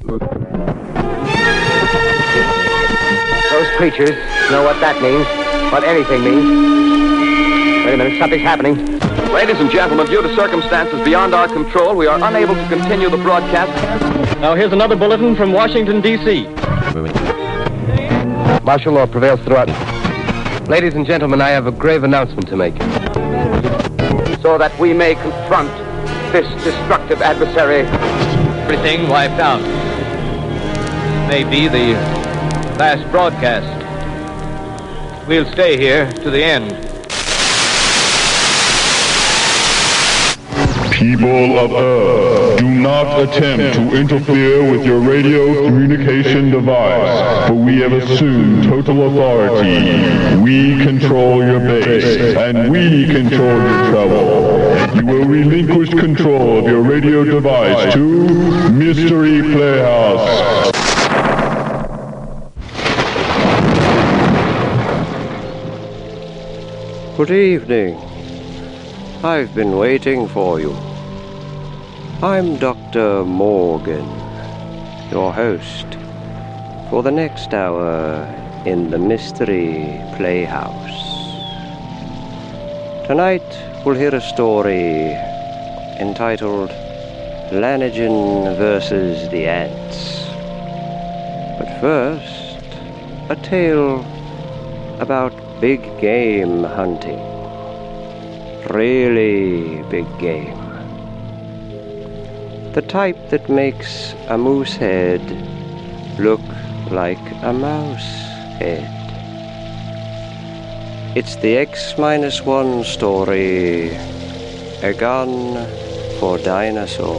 Those creatures know what that means, what anything means. Wait a minute, something's happening. Ladies and gentlemen, due to circumstances beyond our control, we are unable to continue the broadcast. Now here's another bulletin from Washington, D.C. Martial law prevails throughout. Ladies and gentlemen, I have a grave announcement to make. So that we may confront this destructive adversary. Everything wiped out. May be the last broadcast. We'll stay here to the end. People of Earth, do not attempt to interfere with your radio communication device, for we have assumed total authority. We control your base, and we control your travel. You will relinquish control of your radio device to Mystery Playhouse. Good evening. I've been waiting for you. I'm Dr. Morgan, your host, for the next hour in the Mystery Playhouse. Tonight, we'll hear a story entitled Lanigan versus the Ants. But first, a tale about big game hunting. Really big game. The type that makes a moose head look like a mouse head. It's the X-1 story, A Gun for Dinosaur.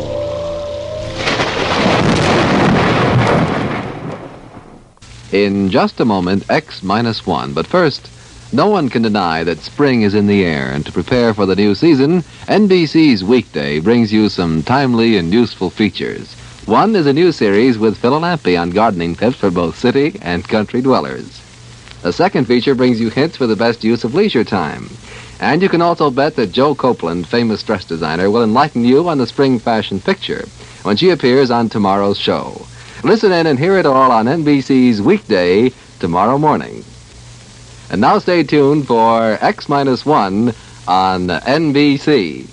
In just a moment, X-1. But first, no one can deny that spring is in the air, and to prepare for the new season, NBC's Weekday brings you some timely and useful features. One is a new series with Phil Lampe on gardening tips for both city and country dwellers. The second feature brings you hints for the best use of leisure time. And you can also bet that Joe Copeland, famous dress designer, will enlighten you on the spring fashion picture when she appears on tomorrow's show. Listen in and hear it all on NBC's Weekday tomorrow morning. And now stay tuned for X-1 on NBC.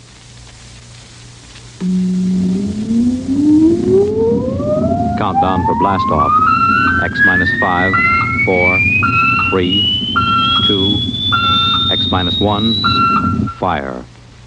Countdown for blast off. X-5, 4, 3, 2, X-1, fire.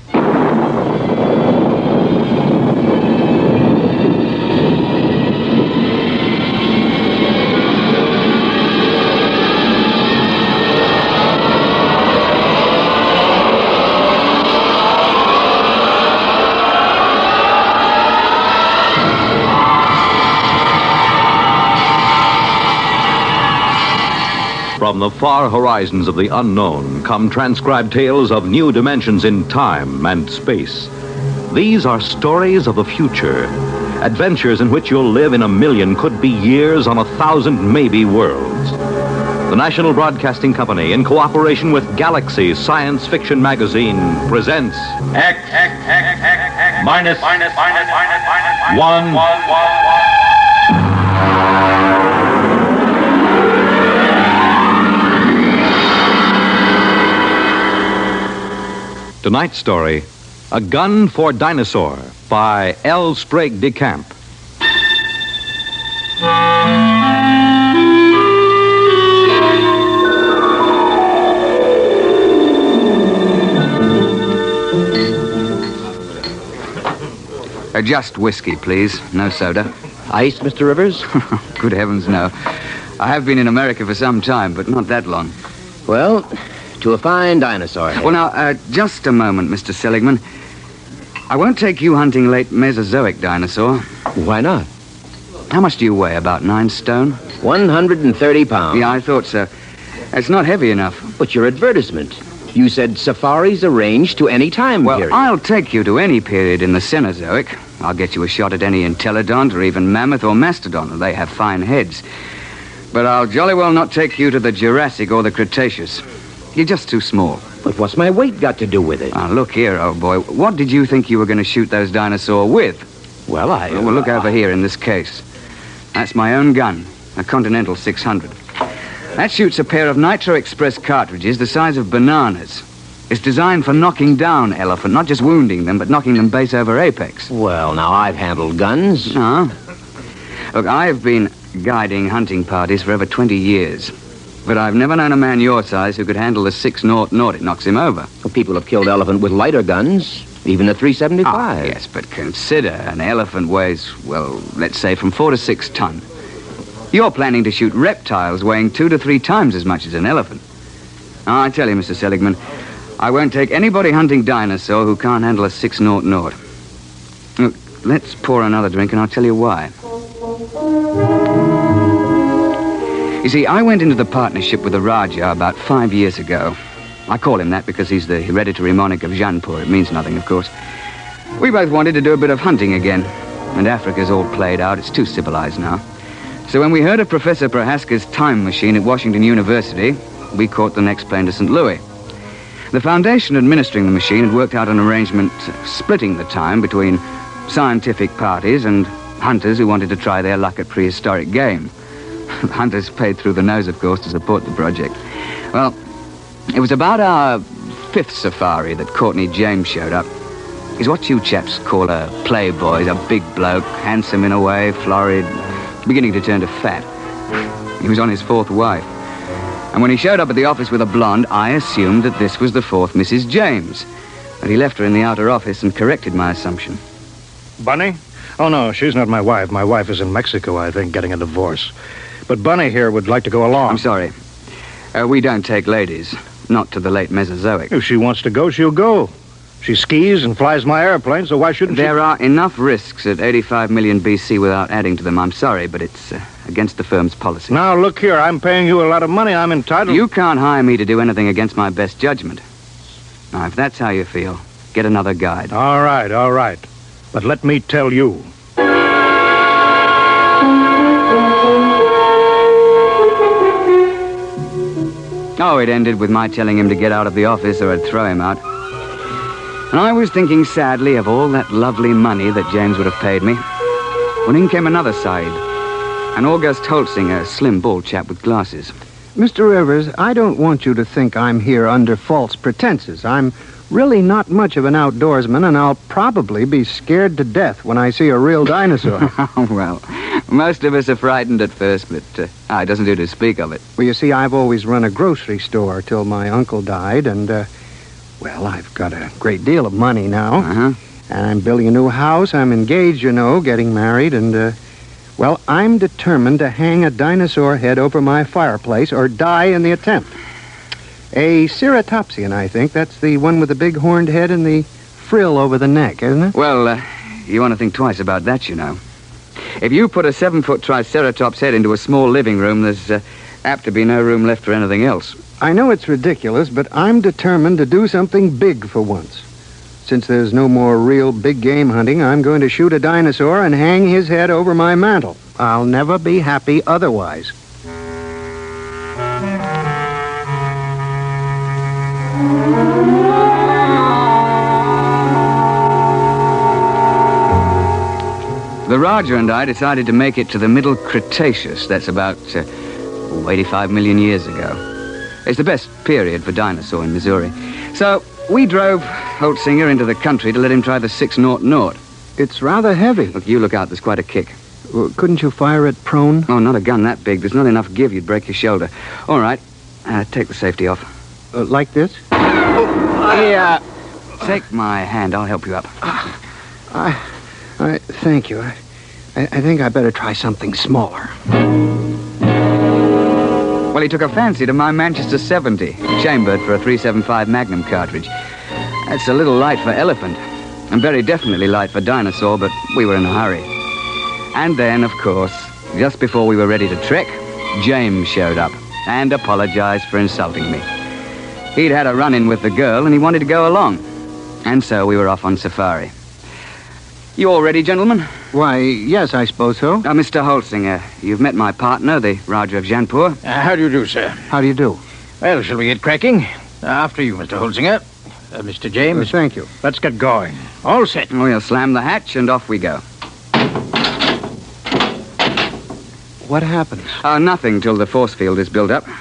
From the far horizons of the unknown come transcribed tales of new dimensions in time and space. These are stories of the future, adventures in which you'll live in a million, could be years, on 1,000 maybe worlds. The National Broadcasting Company, in cooperation with Galaxy Science Fiction Magazine, presents X-1. Tonight's story, A Gun for Dinosaur, by L. Sprague de Camp. Just whiskey, please. No soda. Ice, Mr. Rivers? Good heavens, no. I have been in America for some time, but not that long. Well, to a fine dinosaur head. Well, now, just a moment, Mr. Seligman. I won't take you hunting late Mesozoic dinosaur. Why not? How much do you weigh? About 9 stone? 130 pounds. Yeah, I thought so. It's not heavy enough. But your advertisement. You said safaris arranged to any time period. Well, I'll take you to any period in the Cenozoic. I'll get you a shot at any entelodont or even mammoth or mastodon. They have fine heads. But I'll jolly well not take you to the Jurassic or the Cretaceous. You're just too small. But what's my weight got to do with it? Now, look here, old boy. What did you think you were going to shoot those dinosaurs with? Well, Well, look over here in this case. That's my own gun, a Continental 600. That shoots a pair of Nitro Express cartridges the size of bananas. It's designed for knocking down elephant, not just wounding them, but knocking them base over apex. Well, now, I've handled guns. No. Look, I've been guiding hunting parties for over 20 years. But I've never known a man your size who could handle the 6-0. It knocks him over. Well, people have killed elephant with lighter guns, even a 375. Ah, yes, but consider an elephant weighs, well, let's say from 4 to 6 ton. You're planning to shoot reptiles weighing 2 to 3 times as much as an elephant. Now, I tell you, Mr. Seligman, I won't take anybody hunting dinosaur who can't handle a 6-0. Look, let's pour another drink and I'll tell you why. You see, I went into the partnership with the Raja about 5 years ago. I call him that because he's the hereditary monarch of Jaipur. It means nothing, of course. We both wanted to do a bit of hunting again. And Africa's all played out. It's too civilized now. So when we heard of Professor Prohaska's time machine at Washington University, we caught the next plane to St. Louis. The foundation administering the machine had worked out an arrangement splitting the time between scientific parties and hunters who wanted to try their luck at prehistoric game. The hunters paid through the nose, of course, to support the project. Well, it was about our 5th safari that Courtney James showed up. He's what you chaps call a playboy. He's a big bloke, handsome in a way, florid, beginning to turn to fat. He was on his 4th wife. And when he showed up at the office with a blonde, I assumed that this was the 4th Mrs. James. But he left her in the outer office and corrected my assumption. Bunny? Oh, no, she's not my wife. My wife is in Mexico, I think, getting a divorce. But Bunny here would like to go along. I'm sorry. We don't take ladies. Not to the late Mesozoic. If she wants to go, she'll go. She skis and flies my airplane, so why shouldn't There are enough risks at 85 million BC without adding to them. I'm sorry, but it's against the firm's policy. Now, look here. I'm paying you a lot of money. I'm entitled... You can't hire me to do anything against my best judgment. Now, if that's how you feel, get another guide. All right, all right. But let me tell you... Oh, it ended with my telling him to get out of the office or I'd throw him out. And I was thinking sadly of all that lovely money that James would have paid me. When in came another side. An August Holtzinger, a slim, bald chap with glasses. Mr. Rivers, I don't want you to think I'm here under false pretenses. I'm really not much of an outdoorsman, and I'll probably be scared to death when I see a real dinosaur. Well, most of us are frightened at first, but it doesn't do to speak of it. Well, you see, I've always run a grocery store till my uncle died, and, well, I've got a great deal of money now. Uh-huh. And I'm building a new house. I'm engaged, you know, getting married, and, well, I'm determined to hang a dinosaur head over my fireplace or die in the attempt. A ceratopsian, I think. That's the one with the big horned head and the frill over the neck, isn't it? Well, you want to think twice about that, you know. If you put a 7-foot Triceratops head into a small living room, there's apt to be no room left for anything else. I know it's ridiculous, but I'm determined to do something big for once. Since there's no more real big game hunting, I'm going to shoot a dinosaur and hang his head over my mantel. I'll never be happy otherwise. The Raja and I decided to make it to the Middle Cretaceous. That's about 85 million years ago. It's the best period for dinosaur in Missouri. So we drove Holtzinger into the country to let him try the 6-0. It's rather heavy. Look, you look out. There's quite a kick. Couldn't you fire it prone? Oh, not a gun that big. There's not enough give. You'd break your shoulder. All right. Take the safety off. Like this? Yeah. Take my hand. I'll help you up. Thank you. I think I better try something smaller. Well, he took a fancy to my Manchester 70, chambered for a 375 Magnum cartridge. That's a little light for elephant, and very definitely light for dinosaur, but we were in a hurry. And then, of course, just before we were ready to trek, James showed up and apologized for insulting me. He'd had a run-in with the girl, and he wanted to go along. And so we were off on safari. You all ready, gentlemen? Why, yes, I suppose so. Mr. Holtzinger, you've met my partner, the Raja of Jaipur. How do you do, sir? How do you do? Well, shall we get cracking? After you, Mr. Holtzinger. Mr. James. Thank you. Let's get going. All set. We'll slam the hatch and off we go. What happens? Nothing till the force field is built up.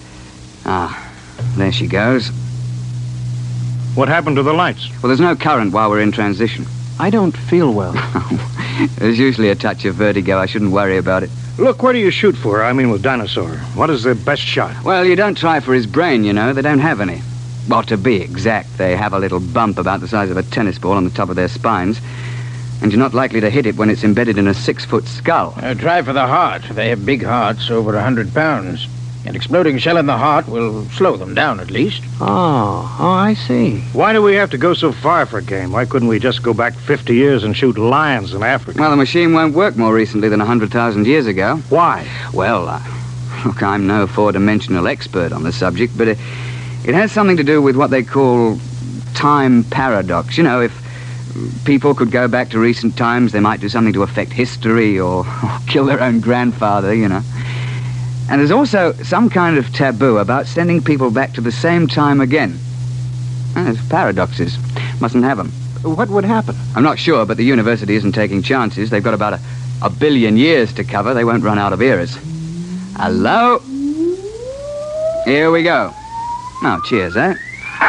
There she goes. What happened to the lights? Well, there's no current while we're in transition. I don't feel well. There's usually a touch of vertigo. I shouldn't worry about it. Look, where do you shoot for? I mean, with Dinosaur. What is the best shot? Well, you don't try for his brain, you know. They don't have any. Well, to be exact, they have a little bump about the size of a tennis ball on the top of their spines. And you're not likely to hit it when it's embedded in a 6-foot skull. Try for the heart. They have big hearts, over 100 pounds. An exploding shell in the heart will slow them down, at least. Oh, I see. Why do we have to go so far for game? Why couldn't we just go back 50 years and shoot lions in Africa? Well, the machine won't work more recently than 100,000 years ago. Why? Well, look, I'm no four-dimensional expert on the subject, but it has something to do with what they call time paradox. You know, if people could go back to recent times, they might do something to affect history or kill their own grandfather, you know. And there's also some kind of taboo about sending people back to the same time again. There's paradoxes. Mustn't have them. What would happen? I'm not sure, but the university isn't taking chances. They've got about a billion years to cover. They won't run out of eras. Hello? Here we go. Oh, cheers, eh?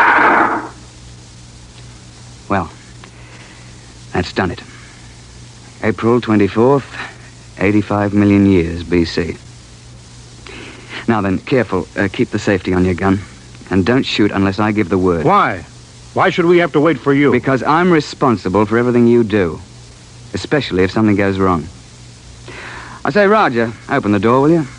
Well, that's done it. April 24th, 85 million years BC. Now then, careful. Keep the safety on your gun. And don't shoot unless I give the word. Why? Why should we have to wait for you? Because I'm responsible for everything you do. Especially if something goes wrong. I say, Roger, open the door, will you?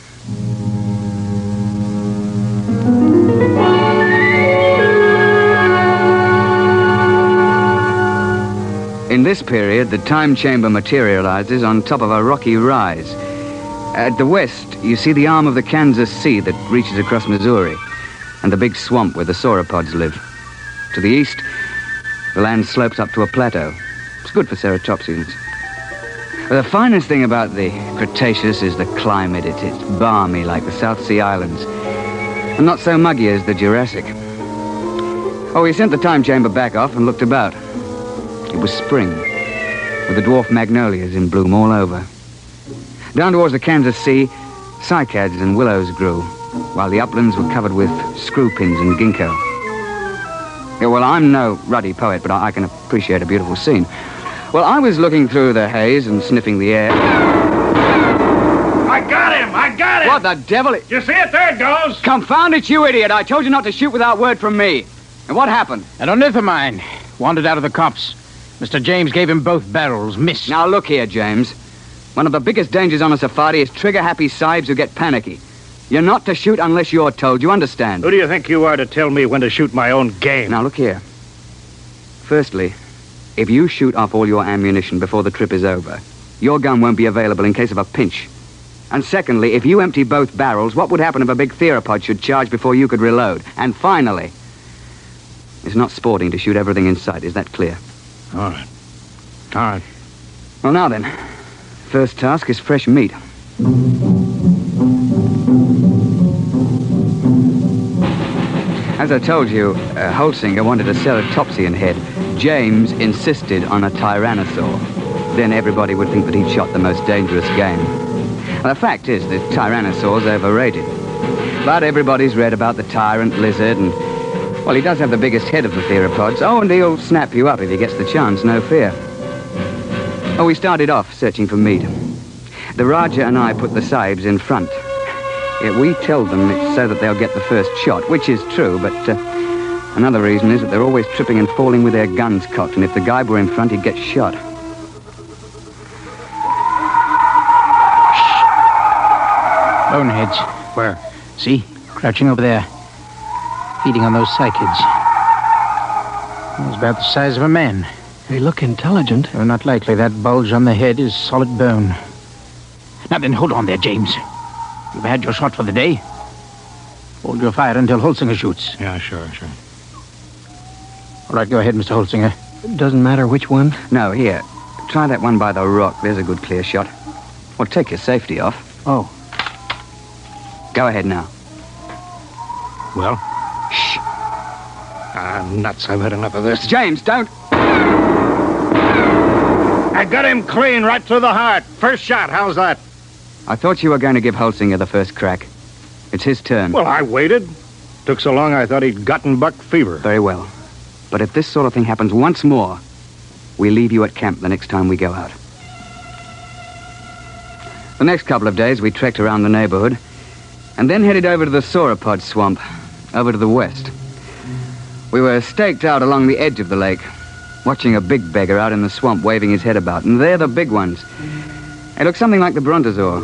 In this period, the time chamber materializes on top of a rocky rise. At the west, you see the arm of the Kansas Sea that reaches across Missouri, and the big swamp where the sauropods live. To the east, the land slopes up to a plateau. It's good for ceratopsians. The finest thing about the Cretaceous is the climate. It's balmy like the South Sea Islands, and not so muggy as the Jurassic. Oh, we sent the time chamber back off and looked about. It was spring, with the dwarf magnolias in bloom all over. Down towards the Kansas Sea, cycads and willows grew, while the uplands were covered with screw pins and ginkgo. Yeah, well, I'm no ruddy poet, but I can appreciate a beautiful scene. Well, I was looking through the haze and sniffing the air. I got him! I got him! What the devil? You see it? There it goes! Confound it, you idiot! I told you not to shoot without word from me. And what happened? An ornithomine wandered out of the copse. Mr. James gave him both barrels. Missed. Now, look here, James. One of the biggest dangers on a safari is trigger-happy sahibs who get panicky. You're not to shoot unless you're told. You understand? Who do you think you are to tell me when to shoot my own game? Now, look here. Firstly, if you shoot off all your ammunition before the trip is over, your gun won't be available in case of a pinch. And secondly, if you empty both barrels, what would happen if a big theropod should charge before you could reload? And finally, it's not sporting to shoot everything in sight. Is that clear? All right. All right. Well, now then. First task is fresh meat. As I told you, Holsinger wanted a ceratopsian head. James insisted on a tyrannosaur. Then everybody would think that he'd shot the most dangerous game. Well, the fact is that tyrannosaur's overrated. But everybody's read about the tyrant lizard, and, well, he does have the biggest head of the theropods. Oh, and he'll snap you up if he gets the chance, no fear. Oh, we started off searching for meat. The Raja and I put the sahibs in front. We tell them it's so that they'll get the first shot, which is true, but another reason is that they're always tripping and falling with their guns cocked, and if the guy were in front, he'd get shot. Boneheads. Where? See? Crouching over there. Feeding on those cycads. It's about the size of a man. They look intelligent. Well, not likely. That bulge on the head is solid bone. Now then, hold on there, James. You've had your shot for the day. Hold your fire until Holsinger shoots. Yeah, sure. All right, go ahead, Mr. Holsinger. Doesn't matter which one? No, here. Try that one by the rock. There's a good clear shot. Well, take your safety off. Oh. Go ahead now. Well? Shh. Nuts. I've had enough of this. James, don't... I got him clean right through the heart. First shot. How's that? I thought you were going to give Holsinger the first crack. It's his turn. Well, I waited. Took so long I thought he'd gotten buck fever. Very well. But if this sort of thing happens once more, we leave you at camp the next time we go out. The next couple of days, we trekked around the neighborhood and then headed over to the sauropod swamp, over to the west. We were staked out along the edge of the lake, watching a big beggar out in the swamp waving his head about, and they're the big ones. They look something like the brontosaur.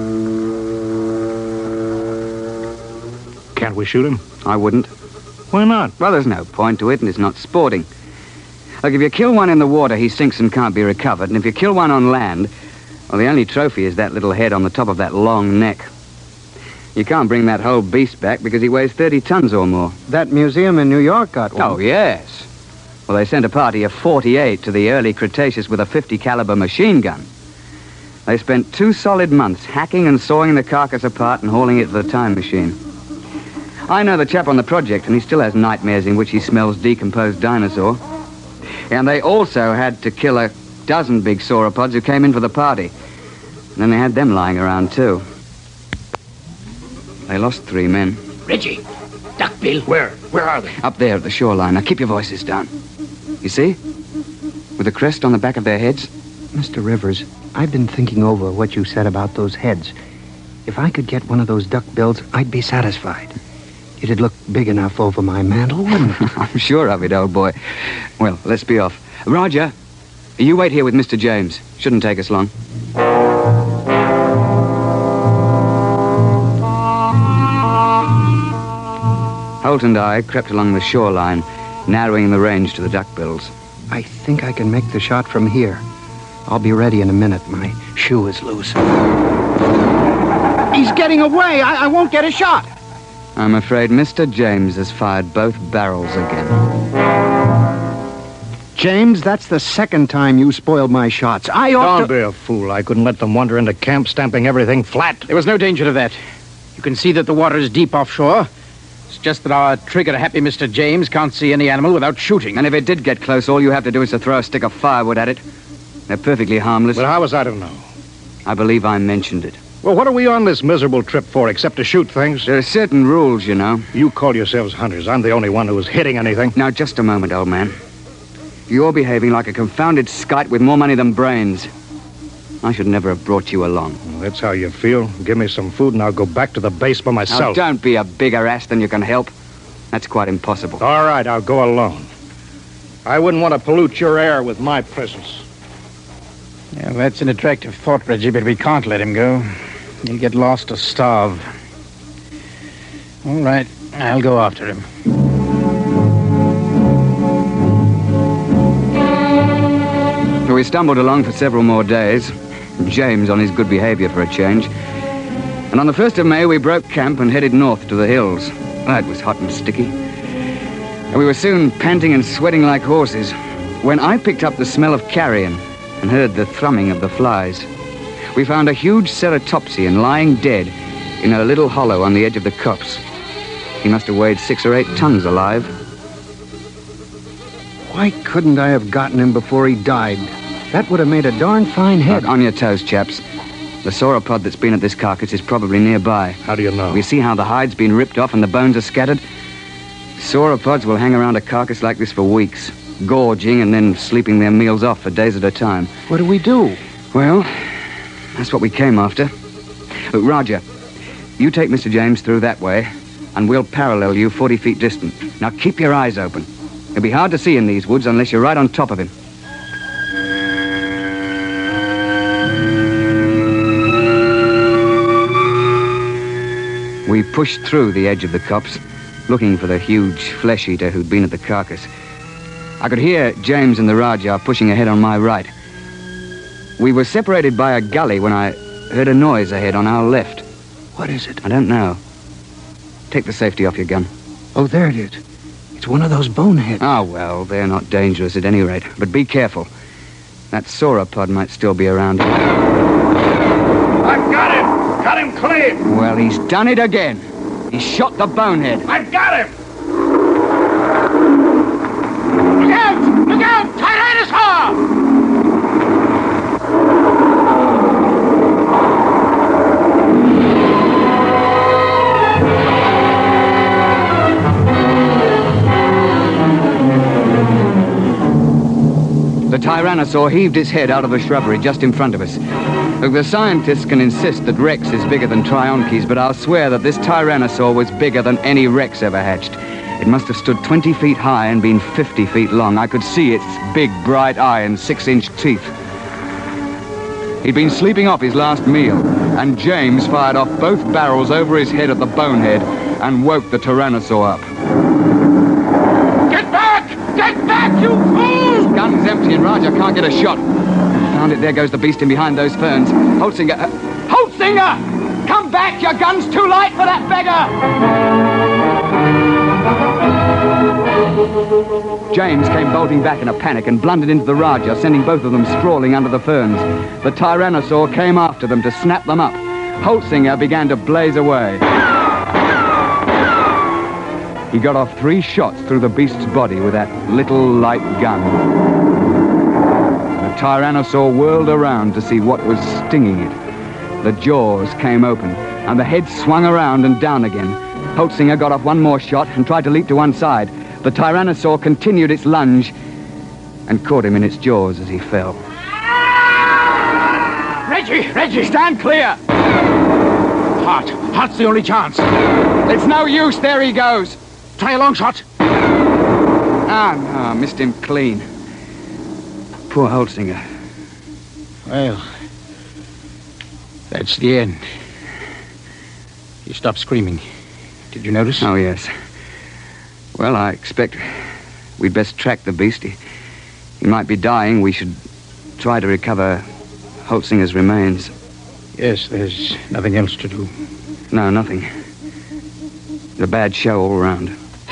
Can't we shoot him? I wouldn't. Why not? Well, there's no point to it, and it's not sporting. Look, if you kill one in the water, he sinks and can't be recovered, and if you kill one on land, well, the only trophy is that little head on the top of that long neck. You can't bring that whole beast back because he weighs 30 tons or more. That museum in New York got one. Oh, yes. Well, they sent a party of 48 to the early Cretaceous with a 50 caliber machine gun. They spent 2 solid months hacking and sawing the carcass apart and hauling it to the time machine. I know the chap on the project, and he still has nightmares in which he smells decomposed dinosaur. And they also had to kill a dozen big sauropods who came in for the party. And then they had them lying around, too. They lost 3 men. Reggie, Duckbill. Where are they? Up there at the shoreline. Now keep your voices down. You see? With the crest on the back of their heads. Mr. Rivers, I've been thinking over what you said about those heads. If I could get one of those duckbills, I'd be satisfied. It'd look big enough over my mantle, wouldn't it? I'm sure of it, old boy. Well, let's be off. Roger, you wait here with Mr. James. Shouldn't take us long. Holt and I crept along the shoreline, narrowing the range to the duckbills. I think I can make the shot from here. I'll be ready in a minute. My shoe is loose. He's getting away. I won't get a shot. I'm afraid Mr. James has fired both barrels again. James, that's the second time you spoiled my shots. Don't be a fool. I couldn't let them wander into camp, stamping everything flat. There was no danger of that. You can see that the water is deep offshore. It's just that our trigger-happy Mr. James can't see any animal without shooting. And if it did get close, all you have to do is to throw a stick of firewood at it. They're perfectly harmless. But how was I to know? I believe I mentioned it. Well, what are we on this miserable trip for, except to shoot things? There are certain rules, you know. You call yourselves hunters. I'm the only one who was hitting anything. Now, just a moment, old man. You're behaving like a confounded skite with more money than brains. I should never have brought you along. Well, that's how you feel. Give me some food and I'll go back to the base by myself. Now, don't be a bigger ass than you can help. That's quite impossible. All right, I'll go alone. I wouldn't want to pollute your air with my presence. Yeah, that's an attractive thought, Reggie, but we can't let him go. He'll get lost or starve. All right, I'll go after him. We stumbled along for several more days, James on his good behavior for a change. And on the 1st of May, we broke camp and headed north to the hills. Oh, it was hot and sticky. And we were soon panting and sweating like horses when I picked up the smell of carrion and heard the thrumming of the flies. We found a huge ceratopsian lying dead in a little hollow on the edge of the copse. He must have weighed 6 or 8 tons alive. Why couldn't I have gotten him before he died? That would have made a darn fine head. On your toes, chaps. The sauropod that's been at this carcass is probably nearby. How do you know? We see how the hide's been ripped off and the bones are scattered. Sauropods will hang around a carcass like this for weeks, gorging and then sleeping their meals off for days at a time. What do we do? Well, that's what we came after. Look, Roger, you take Mr. James through that way, and we'll parallel you 40 feet distant. Now keep your eyes open. It'll be hard to see in these woods unless you're right on top of him. We pushed through the edge of the copse, looking for the huge flesh-eater who'd been at the carcass. I could hear James and the Rajah pushing ahead on my right. We were separated by a gully when I heard a noise ahead on our left. What is it? I don't know. Take the safety off your gun. Oh, there it is. It's one of those boneheads. Oh, well, they're not dangerous at any rate. But be careful. That sauropod might still be around. I've got him! Got him clean! Well, he's done it again. He shot the bonehead. I've got him! Look out! Look out! Tyrannosaur! Tyrannosaur heaved its head out of the shrubbery just in front of us. Look, the scientists can insist that Rex is bigger than Trionches, but I'll swear that this Tyrannosaur was bigger than any Rex ever hatched. It must have stood 20 feet high and been 50 feet long. I could see its big, bright eye and 6-inch teeth. He'd been sleeping off his last meal, and James fired off both barrels over his head at the bonehead and woke the Tyrannosaur up. Get back! Get back, you fool! His gun's empty and Roger can't get a shot. Found it, there goes the beast in behind those ferns. Holtzinger! Holtzinger! Come back, your gun's too light for that beggar! James came bolting back in a panic and blundered into the Raja, sending both of them sprawling under the ferns. The Tyrannosaur came after them to snap them up. Holtzinger began to blaze away. He got off 3 shots through the beast's body with that little light gun. The Tyrannosaur whirled around to see what was stinging it. The jaws came open, and the head swung around and down again. Holtzinger got off 1 more shot and tried to leap to one side. The Tyrannosaur continued its lunge and caught him in its jaws as he fell. Reggie! Stand clear! Hart's the only chance. It's no use, there he goes. Try a long shot. No, missed him clean. Poor Holtzinger. Well, that's the end. He stopped screaming. Did you notice? Oh, yes. Well, I expect we'd best track the beast. He might be dying. We should try to recover Holtzinger's remains. Yes, there's nothing else to do. No, nothing. It's a bad show all around.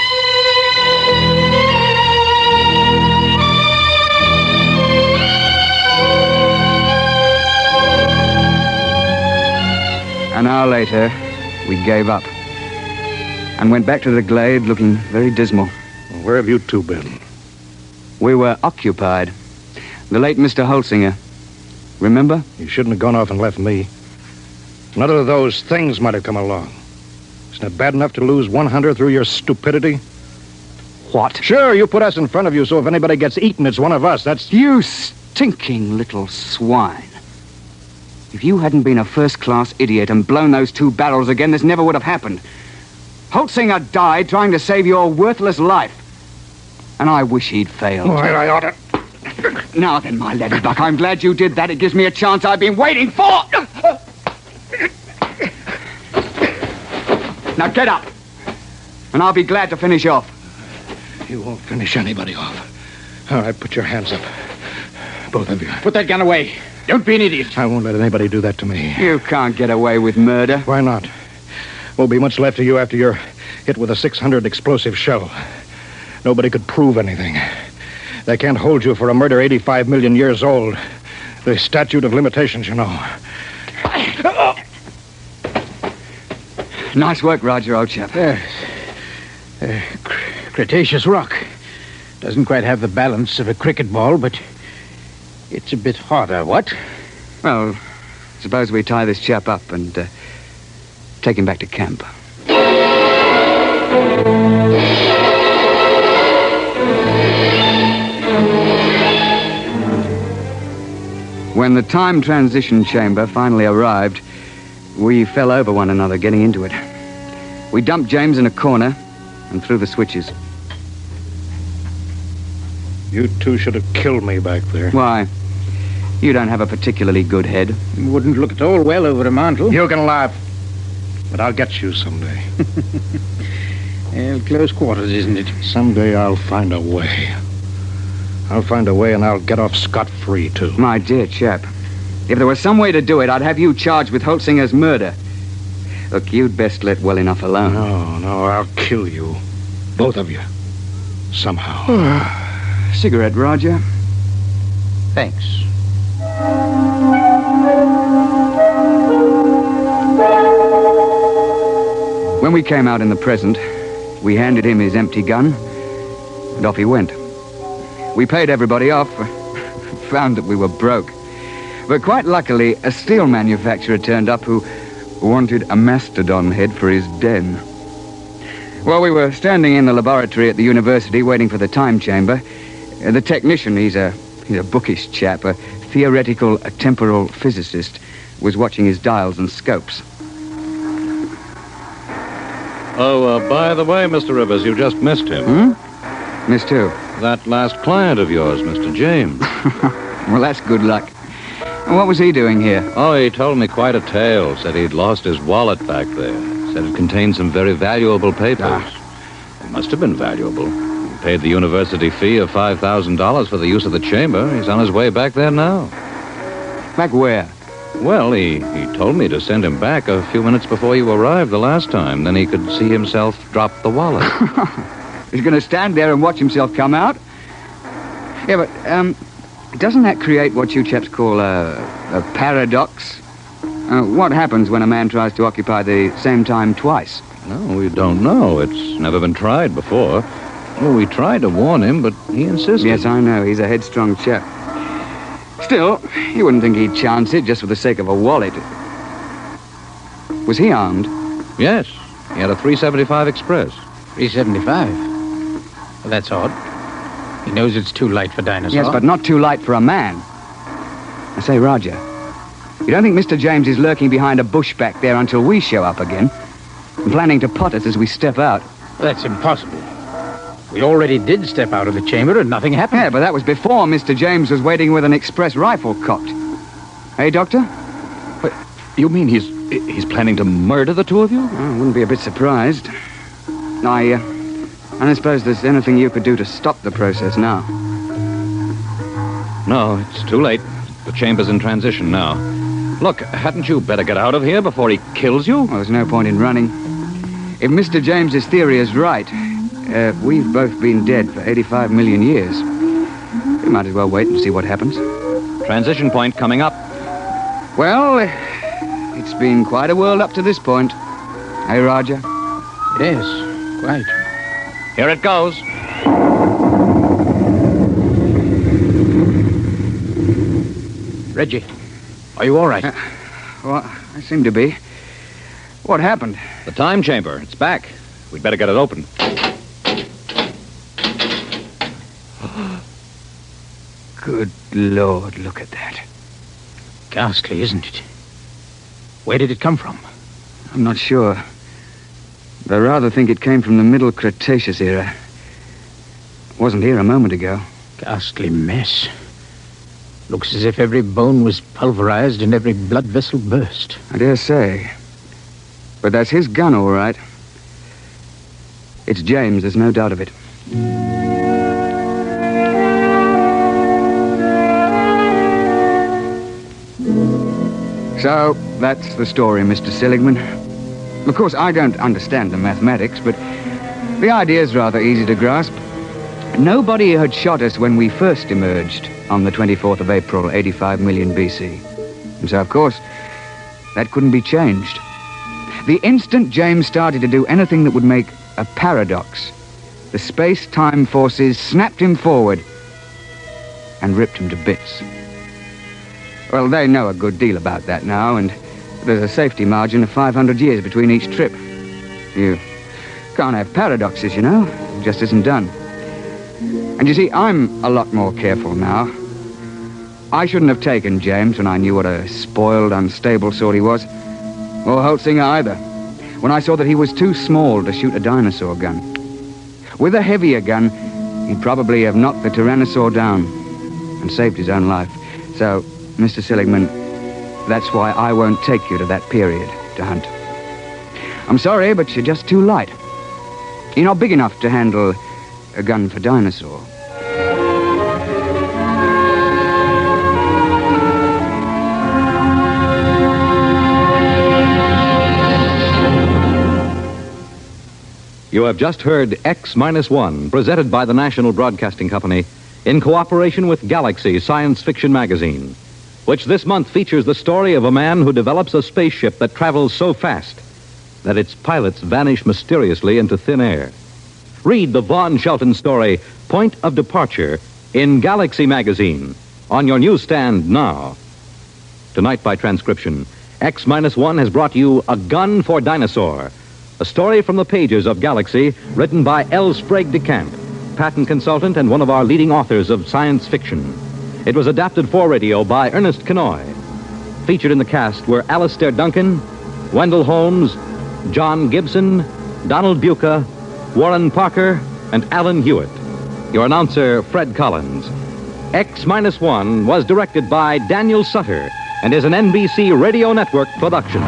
An hour later, we gave up and went back to the glade looking very dismal. Where have you two been? We were occupied. The late Mr. Holtzinger. Remember? You shouldn't have gone off and left me. None of those things might have come along. Isn't it bad enough to lose one hunter through your stupidity? What? Sure, you put us in front of you, so if anybody gets eaten, it's one of us. That's... You stinking little swine. If you hadn't been a first-class idiot and blown those 2 barrels again, this never would have happened. Holtzinger died trying to save your worthless life. And I wish he'd failed. Well, I ought to... Now then, my laddybuck, I'm glad you did that. It gives me a chance I've been waiting for. Now get up. And I'll be glad to finish off. You won't finish anybody off. All right, put your hands up. Both of you. Put that gun away. Don't be an idiot. I won't let anybody do that to me. You can't get away with murder. Why not? Won't be much left of you after you're hit with a 600 explosive shell. Nobody could prove anything. They can't hold you for a murder 85 million years old. The statute of limitations, you know. Nice work, Roger, old chap. Cretaceous rock. Doesn't quite have the balance of a cricket ball, but it's a bit harder, what? Well, suppose we tie this chap up and take him back to camp. When the time transition chamber finally arrived, we fell over one another getting into it. We dumped James in a corner and threw the switches. You two should have killed me back there. Why? You don't have a particularly good head. Wouldn't look at all well over a mantle. You can laugh, but I'll get you someday. Well, close quarters, isn't it? Someday I'll find a way. I'll find a way and I'll get off scot-free, too. My dear chap, if there was some way to do it, I'd have you charged with Holtzinger's murder. Look, you'd best let well enough alone. No, I'll kill you. Both of you. Somehow. Cigarette, Roger? Thanks. When we came out in the present, we handed him his empty gun, and off he went. We paid everybody off, found that we were broke. But quite luckily, a steel manufacturer turned up who wanted a mastodon head for his den. While we were standing in the laboratory at the university waiting for the time chamber, the technician, he's He's a bookish chap, a theoretical temporal physicist, was watching his dials and scopes. Oh, by the way, Mr. Rivers, you just missed him. Missed who? That last client of yours, Mr. James. Well, that's good luck. And what was he doing here? Oh, he told me quite a tale. Said he'd lost his wallet back there. Said it contained some very valuable papers. It must have been valuable. He paid the university fee of $5,000 for the use of the chamber. He's on his way back there now. Back where? Well, he told me to send him back a few minutes before you arrived the last time. Then he could see himself drop the wallet. He's going to stand there and watch himself come out? Yeah, but, doesn't that create what you chaps call a paradox? What happens when a man tries to occupy the same time twice? No, we don't know. It's never been tried before. Well, we tried to warn him, but he insisted. Yes, I know. He's a headstrong chap. Still, you wouldn't think he'd chance it just for the sake of a wallet. Was he armed? Yes. He had a 375 Express. 375? Well, that's odd. He knows it's too light for Dinosaur. Yes, but not too light for a man. I say, Roger, you don't think Mr. James is lurking behind a bush back there until we show up again? And planning to pot us as we step out? Well, that's impossible. We already did step out of the chamber and nothing happened. Yeah, but that was before Mr. James was waiting with an express rifle cocked. Hey, Doctor? What, you mean he's planning to murder the two of you? I wouldn't be a bit surprised. I don't suppose there's anything you could do to stop the process now. No, it's too late. The chamber's in transition now. Look, hadn't you better get out of here before he kills you? Well, there's no point in running. If Mr. James's theory is right, we've both been dead for 85 million years. We might as well wait and see what happens. Transition point coming up. Well, it's been quite a world up to this point. Hey, Roger? Yes, quite. Here it goes. Reggie, are you all right? Well, I seem to be. What happened? The time chamber. It's back. We'd better get it open. Good Lord, look at that. Ghastly, isn't it? Where did it come from? I'm not sure. But I rather think it came from the Middle Cretaceous era. It wasn't here a moment ago. Ghastly mess. Looks as if every bone was pulverized and every blood vessel burst. I dare say. But that's his gun, all right. It's James, there's no doubt of it. So, that's the story, Mr. Seligman. Of course, I don't understand the mathematics, but the idea's rather easy to grasp. Nobody had shot us when we first emerged on the 24th of April, 85 million BC. And so, of course, that couldn't be changed. The instant James started to do anything that would make a paradox, the space-time forces snapped him forward and ripped him to bits. Well, they know a good deal about that now, and there's a safety margin of 500 years between each trip. You can't have paradoxes, you know. It just isn't done. And you see, I'm a lot more careful now. I shouldn't have taken James when I knew what a spoiled, unstable sort he was. Or Holtzinger either. When I saw that he was too small to shoot a dinosaur gun. With a heavier gun, he'd probably have knocked the Tyrannosaur down and saved his own life. So, Mr. Seligman, that's why I won't take you to that period to hunt. I'm sorry, but you're just too light. You're not big enough to handle a gun for dinosaur. You have just heard X-1, presented by the National Broadcasting Company in cooperation with Galaxy Science Fiction Magazine, which this month features the story of a man who develops a spaceship that travels so fast that its pilots vanish mysteriously into thin air. Read the Vaughn Shelton story, Point of Departure, in Galaxy Magazine, on your newsstand now. Tonight, by transcription, X-1 has brought you A Gun for Dinosaur, a story from the pages of Galaxy, written by L. Sprague de Camp, patent consultant and one of our leading authors of science fiction. It was adapted for radio by Ernest Kenoy. Featured in the cast were Alastair Duncan, Wendell Holmes, John Gibson, Donald Buca, Warren Parker, and Alan Hewitt. Your announcer, Fred Collins. X-1 was directed by Daniel Sutter and is an NBC Radio Network production.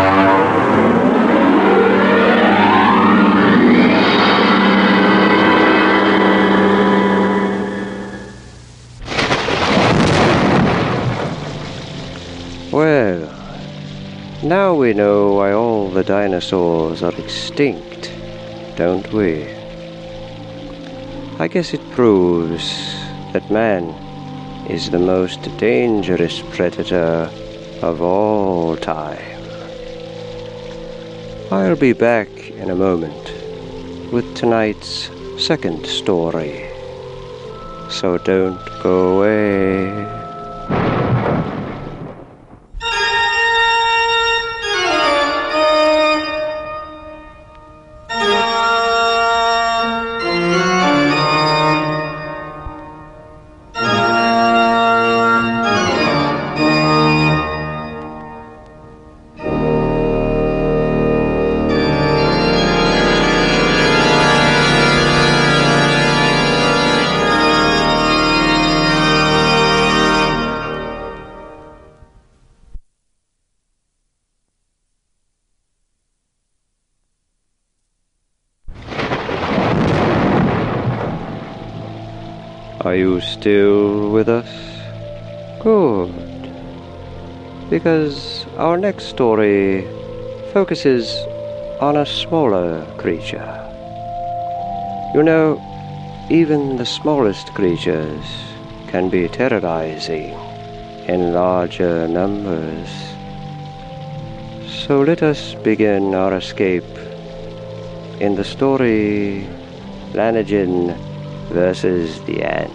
Well, now we know why all the dinosaurs are extinct, don't we? I guess it proves that man is the most dangerous predator of all time. I'll be back in a moment with tonight's second story, so don't go away. Are you still with us? Good. Because our next story focuses on a smaller creature. You know, even the smallest creatures can be terrorizing in larger numbers. So let us begin our escape in the story Lanigan versus the Ants.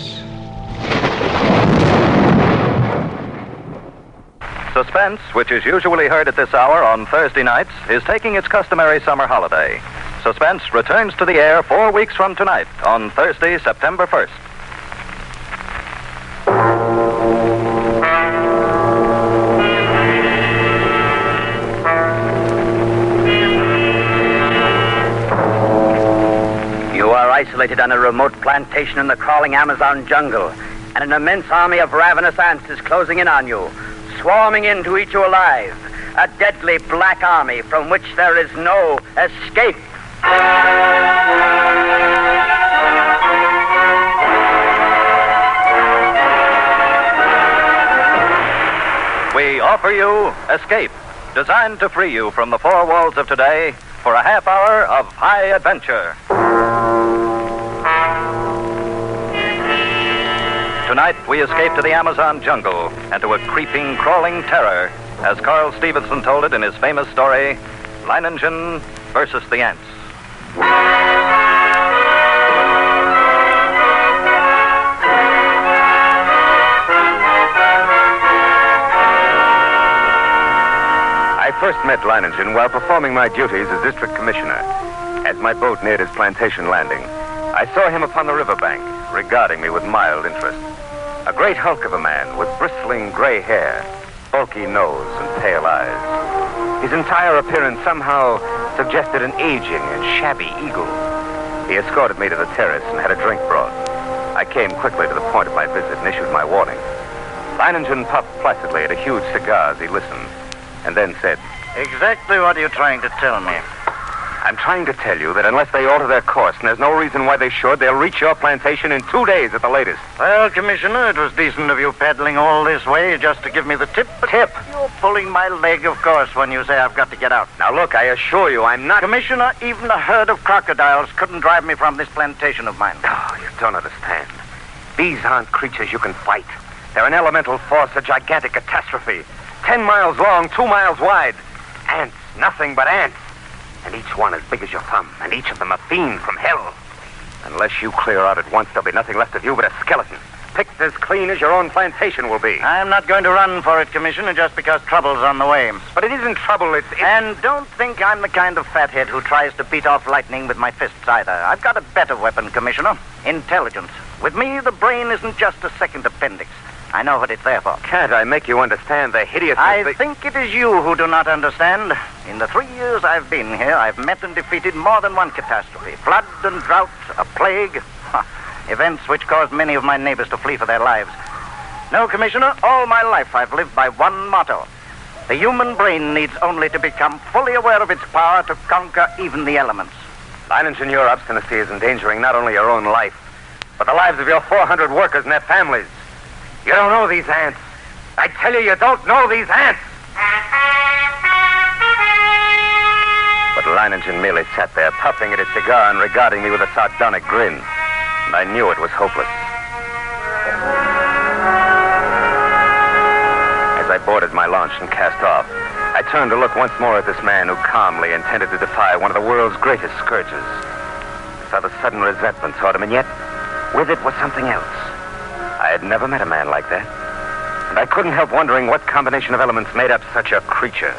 Suspense, which is usually heard at this hour on Thursday nights, is taking its customary summer holiday. Suspense returns to the air 4 weeks from tonight on Thursday, September 1st. Isolated on a remote plantation in the crawling Amazon jungle, and an immense army of ravenous ants is closing in on you, swarming in to eat you alive. A deadly black army from which there is no escape. We offer you Escape, designed to free you from the four walls of today for a half hour of high adventure. Tonight, we escape to the Amazon jungle and to a creeping, crawling terror, as Carl Stevenson told it in his famous story, Lanigan versus the Ants. I first met Lanigan while performing my duties as district commissioner. As my boat neared his plantation landing, I saw him upon the riverbank, regarding me with mild interest. A great hulk of a man with bristling gray hair, bulky nose, and pale eyes. His entire appearance somehow suggested an aging and shabby eagle. He escorted me to the terrace and had a drink brought. I came quickly to the point of my visit and issued my warning. Lanigan puffed placidly at a huge cigar as he listened, and then said, "Exactly what are you trying to tell me?" "I'm trying to tell you that unless they alter their course, and there's no reason why they should, they'll reach your plantation in 2 days at the latest." Well, Commissioner, it was decent of you peddling all this way just to give me the tip. Tip? You're pulling my leg, of course, when you say I've got to get out. Now, look, I assure you I'm not... Commissioner, even a herd of crocodiles couldn't drive me from this plantation of mine. Oh, you don't understand. These aren't creatures you can fight. They're an elemental force, a gigantic catastrophe. 10 miles long, 2 miles wide. Ants, nothing but ants. And each one as big as your thumb, and each of them a fiend from hell. Unless you clear out at once, there'll be nothing left of you but a skeleton, picked as clean as your own plantation will be. I'm not going to run for it, Commissioner, just because trouble's on the way. But it isn't trouble, it's... And don't think I'm the kind of fathead who tries to beat off lightning with my fists either. I've got a better weapon, Commissioner. Intelligence. With me, the brain isn't just a second appendix. I know what it's there for. Can't I make you understand the hideousness? I think it is you who do not understand. In the 3 years I've been here, I've met and defeated more than one catastrophe. Flood and drought, a plague. Events which caused many of my neighbors to flee for their lives. No, Commissioner, all my life I've lived by one motto. The human brain needs only to become fully aware of its power to conquer even the elements. Leiningen, your obstinacy is endangering not only your own life, but the lives of your 400 workers and their families. You don't know these ants. I tell you, you don't know these ants. But Leiningen merely sat there, puffing at his cigar and regarding me with a sardonic grin. And I knew it was hopeless. As I boarded my launch and cast off, I turned to look once more at this man who calmly intended to defy one of the world's greatest scourges. I saw the sudden resentment toward him, and yet, with it was something else. I had never met a man like that, and I couldn't help wondering what combination of elements made up such a creature.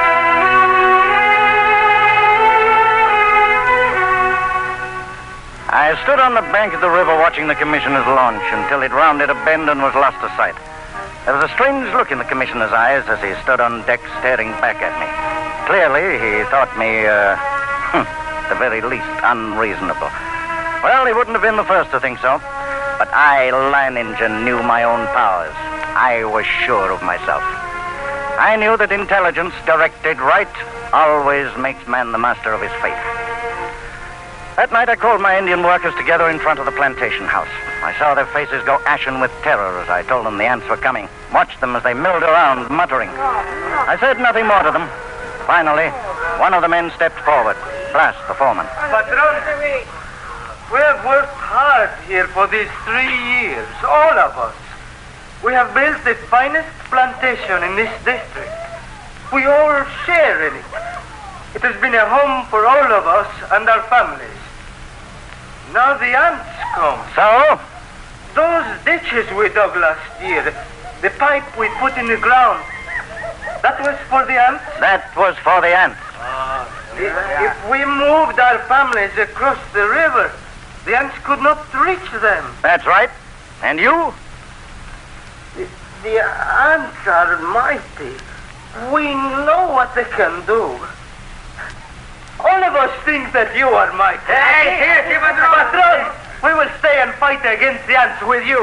I stood on the bank of the river watching the commissioner's launch until it rounded a bend and was lost to sight. There was a strange look in the commissioner's eyes as he stood on deck staring back at me. Clearly, he thought me, at the very least, unreasonable. Well, he wouldn't have been the first to think so. But I, Leiningen, knew my own powers. I was sure of myself. I knew that intelligence directed right always makes man the master of his fate. That night I called my Indian workers together in front of the plantation house. I saw their faces go ashen with terror as I told them the ants were coming. Watched them as they milled around, muttering. I said nothing more to them. Finally, one of the men stepped forward. Blas, the foreman. Patron, we have worked hard here for these 3 years, all of us. We have built the finest plantation in this district. We all share in it. It has been a home for all of us and our families. Now the ants come. So? Those ditches we dug last year, the pipe we put in the ground, that was for the ants? That was for the ants. If we moved our families across the river, the ants could not reach them. That's right. And you? The ants are mighty. We know what they can do. All of us think that you are mighty. Hey, Patron, we will stay and fight against the ants with you.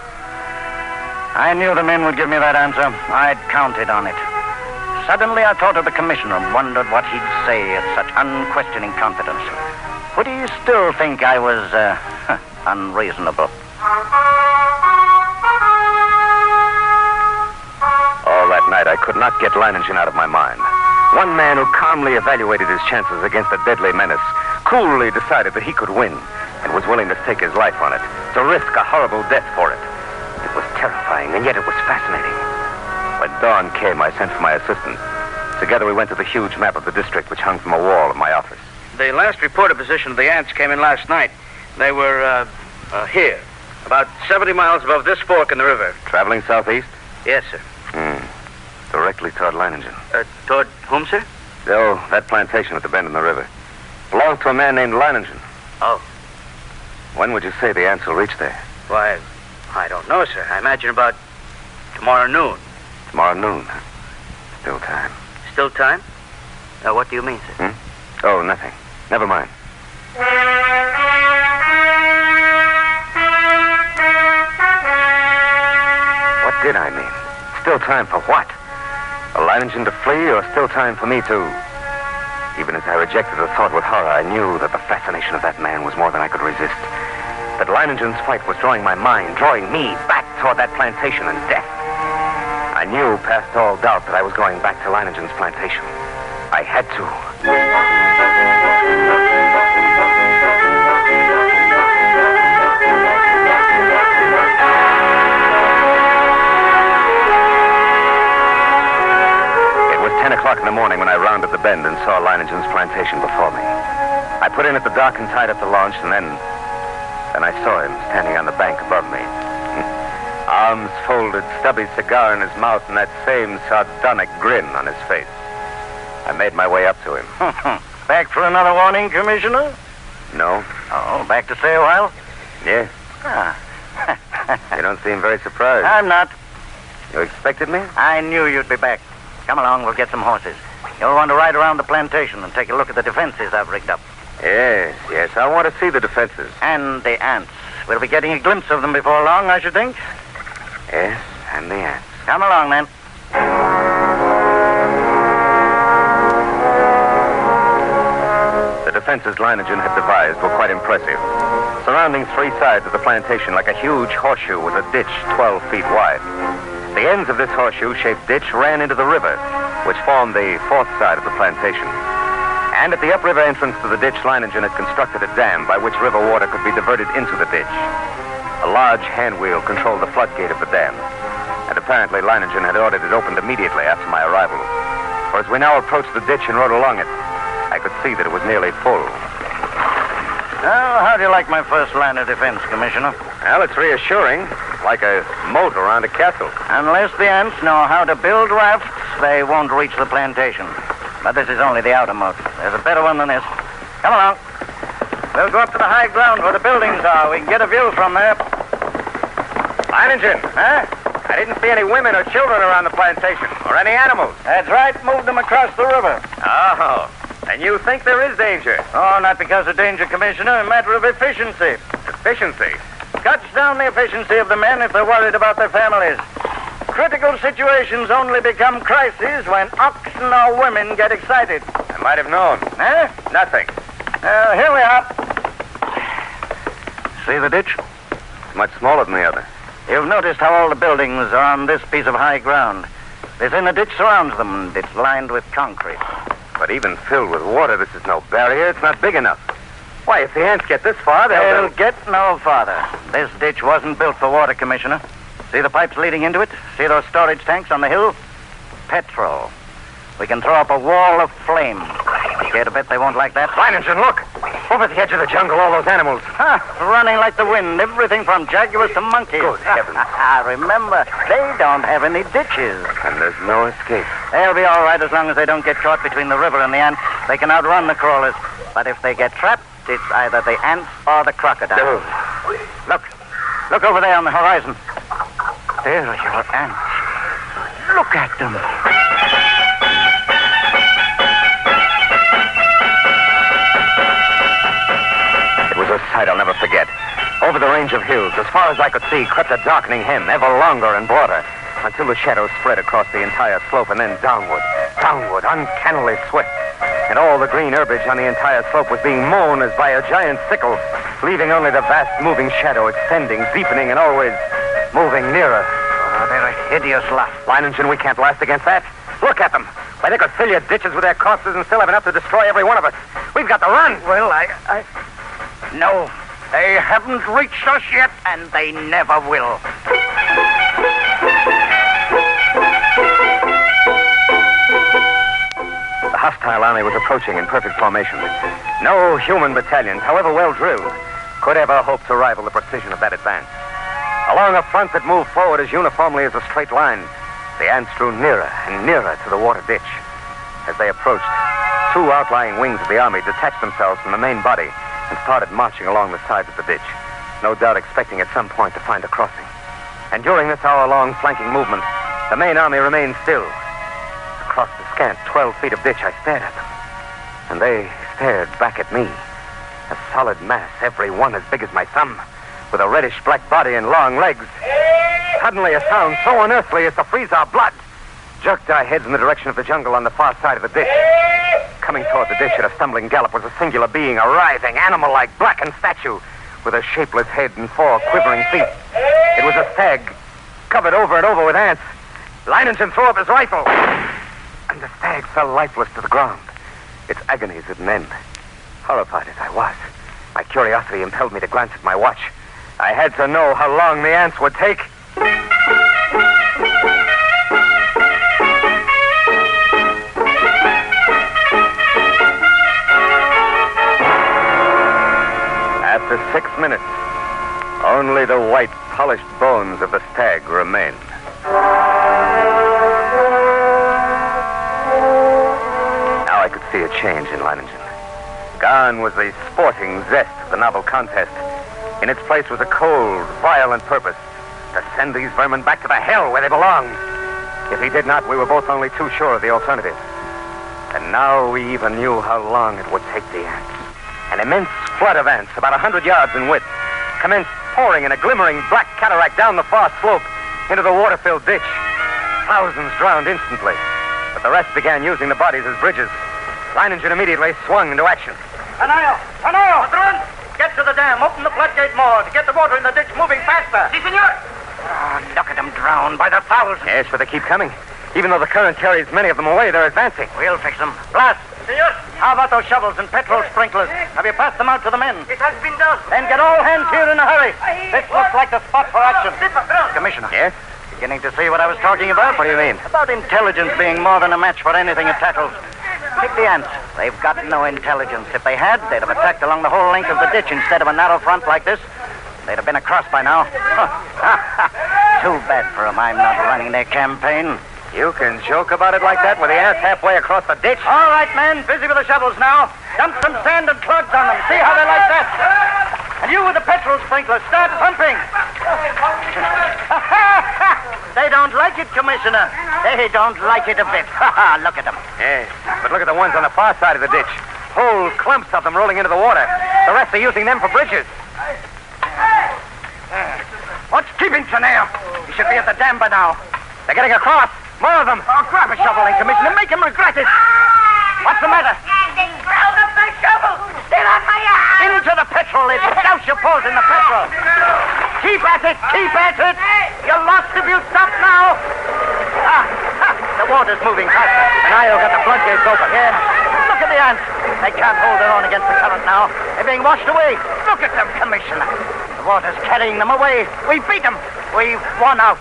I knew the men would give me that answer. I'd counted on it. Suddenly I thought of the commissioner and wondered what he'd say at such unquestioning confidence. Would he still think I was, unreasonable? All that night, I could not get Leiningen out of my mind. One man who calmly evaluated his chances against a deadly menace, coolly decided that he could win, and was willing to stake his life on it, to risk a horrible death for it. It was terrifying, and yet it was fascinating. When dawn came, I sent for my assistant. Together we went to the huge map of the district which hung from a wall of my office. The last reported position of the ants came in last night. They were, here, about 70 miles above this fork in the river. Traveling southeast? Yes, sir. Directly toward Leiningen. Toward whom, sir? Oh, that plantation at the bend in the river. Belongs to a man named Leiningen. Oh. When would you say the ants will reach there? Why, I don't know, sir. I imagine about tomorrow noon. Tomorrow noon? Still time. Still time? What do you mean, sir? Oh, nothing. Never mind. What did I mean? Still time for what? For Leiningen to flee, or still time for me to... Even as I rejected the thought with horror, I knew that the fascination of that man was more than I could resist. That Leiningen's fight was drawing my mind, drawing me back toward that plantation and death. I knew past all doubt that I was going back to Leiningen's plantation. I had to. It was 10 o'clock in the morning when I rounded the bend and saw Leiningen's plantation before me. I put in at the dock and tied up the launch, and then I saw him standing on the bank above me. Arms folded, stubby cigar in his mouth, and that same sardonic grin on his face. I made my way up to him. Back for another warning, Commissioner? No. Oh, back to stay a while? Yes. You don't seem very surprised. I'm not. You expected me? I knew you'd be back. Come along, we'll get some horses. You'll want to ride around the plantation and take a look at the defenses I've rigged up. Yes, I want to see the defenses. And the ants. We'll be getting a glimpse of them before long, I should think. Yes, and the ants. Come along, then. The defenses Leiningen had devised were quite impressive. Surrounding three sides of the plantation like a huge horseshoe was a ditch 12 feet wide. The ends of this horseshoe-shaped ditch ran into the river, which formed the fourth side of the plantation. And at the upriver entrance to the ditch, Leiningen had constructed a dam by which river water could be diverted into the ditch. A large hand wheel controlled the floodgate of the dam, and apparently Leiningen had ordered it opened immediately after my arrival. For as we now approached the ditch and rode along it, I could see that it was nearly full. Well, how do you like my first line of defense, Commissioner? Well, it's reassuring, like a moat around a castle. Unless the ants know how to build rafts, they won't reach the plantation. But this is only the outer moat. There's a better one than this. Come along. We'll go up to the high ground where the buildings are. We can get a view from there. Leiningen, huh? I didn't see any women or children around the plantation, or any animals. That's right. Moved them across the river. Oh, and you think there is danger? Oh, not because of danger, Commissioner. A matter of efficiency. Efficiency? Cuts down the efficiency of the men if they're worried about their families. Critical situations only become crises when oxen or women get excited. I might have known. Eh? Nothing. Here we are. See the ditch? It's much smaller than the other. You've noticed how all the buildings are on this piece of high ground. This inner ditch surrounds them, and it's lined with concrete. But even filled with water, this is no barrier. It's not big enough. Why, if the ants get this far, they'll get no farther. This ditch wasn't built for water, Commissioner. See the pipes leading into it? See those storage tanks on the hill? Petrol. We can throw up a wall of flame. Care to bet they won't like that? Leiningen, look! Over the edge of the jungle, all those animals. Running like the wind. Everything from jaguars to monkeys. Good heavens. Remember, they don't have any ditches. And there's no escape. They'll be all right as long as they don't get caught between the river and the ants. They can outrun the crawlers. But if they get trapped, it's either the ants or the crocodiles. Look over there on the horizon. There are your ants. Look at them. It was a sight I'll never forget. Over the range of hills, as far as I could see, crept a darkening hem, ever longer and broader, until the shadows spread across the entire slope and then downward, uncannily swift. And all the green herbage on the entire slope was being mown as by a giant sickle, leaving only the vast moving shadow extending, deepening, and always moving nearer. Oh, they're a hideous lot. Leiningen, we can't last against that. Look at them. Why, they could fill your ditches with their corpses and still have enough to destroy every one of us. We've got to run. Well, No, they haven't reached us yet, and they never will. The hostile army was approaching in perfect formation. No human battalions, however well drilled, could ever hope to rival the precision of that advance. Along a front that moved forward as uniformly as a straight line, the ants drew nearer and nearer to the water ditch. As they approached, two outlying wings of the army detached themselves from the main body and started marching along the sides of the ditch, no doubt expecting at some point to find a crossing. And during this hour-long flanking movement, the main army remained still. Across the scant 12 feet of ditch, I stared at them, and they stared back at me. A solid mass, every one as big as my thumb, with a reddish-black body and long legs. Suddenly, a sound so unearthly as to freeze our blood jerked our heads in the direction of the jungle on the far side of the ditch. Coming toward the ditch at a stumbling gallop was a singular being, a writhing, animal-like, blackened statue with a shapeless head and four quivering feet. It was a stag, covered over and over with ants. Leiningen threw up his rifle, and the stag fell lifeless to the ground, its agonies at an end. Horrified as I was, my curiosity impelled me to glance at my watch. I had to know how long the ants would take. After 6 minutes, only the white, polished bones of the stag remained. Now I could see a change in Leiningen. Gone was the sporting zest of the novel contest. In its place was a cold, violent purpose, to send these vermin back to the hell where they belong. If he did not, we were both only too sure of the alternative. And now we even knew how long it would take the ants. An immense flood of ants, about 100 yards in width, commenced pouring in a glimmering black cataract down the far slope into the water-filled ditch. Thousands drowned instantly, but the rest began using the bodies as bridges. Leiningen immediately swung into action. Tanayo! Patron! Get to the dam. Open the floodgate more to get the water in the ditch moving faster. Si, senor. Oh, look at them drowned by the thousands. Yes, but they keep coming. Even though the current carries many of them away, they're advancing. We'll fix them. Blast! Senor. How about those shovels and petrol sprinklers? Have you passed them out to the men? It has been done. Then get all hands here in a hurry. This looks like the spot for action. Commissioner. Yes? Beginning to see what I was talking about? What do you mean? About intelligence being more than a match for anything it tackles. Take the ants. They've got no intelligence. If they had, they'd have attacked along the whole length of the ditch instead of a narrow front like this. They'd have been across by now. Too bad for them I'm not running their campaign. You can joke about it like that with the ants halfway across the ditch? All right, men. Busy with the shovels now. Dump some sand and clods on them. See how they like that. And you with the petrol sprinkler, start pumping. They don't like it, Commissioner. They don't like it a bit. Look at them. Yes, but look at the ones on the far side of the ditch. Whole clumps of them rolling into the water. The rest are using them for bridges. What's keeping Tanayo? He should be at the dam by now. They're getting across. More of them. Oh, grab a shovel, Commissioner. Make him regret it. What's the matter? Ground up my shovel. Still on my arm. Into the petrol lid. Douse your paws in the petrol. Keep at it. Keep at it. You're lost if you stop now. The water's moving faster. And I'll got the floodgates open. Yeah. Look at the ants. They can't hold their own against the current now. They're being washed away. Look at them, Commissioner. The water's carrying them away. We beat them. We've won out.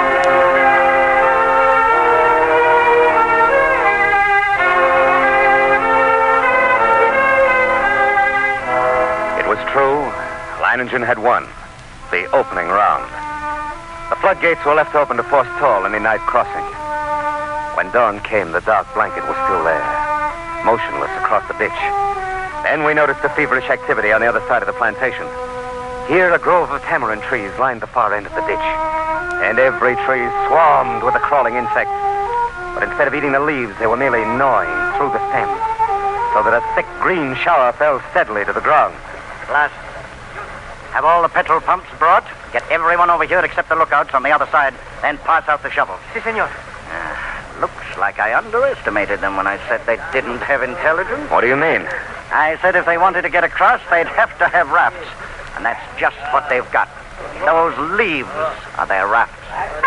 It was true. Leiningen had won. The opening round. The floodgates were left open to forestall any night crossing. When dawn came, the dark blanket was still there, motionless across the ditch. Then we noticed the feverish activity on the other side of the plantation. Here, a grove of tamarind trees lined the far end of the ditch, and every tree swarmed with the crawling insects. But instead of eating the leaves, they were merely gnawing through the stems, so that a thick green shower fell steadily to the ground. Blast. Have all the petrol pumps brought. Get everyone over here except the lookouts on the other side. Then pass out the shovels. Si, senor. Looks like I underestimated them when I said they didn't have intelligence. What do you mean? I said if they wanted to get across, they'd have to have rafts. And that's just what they've got. Those leaves are their rafts.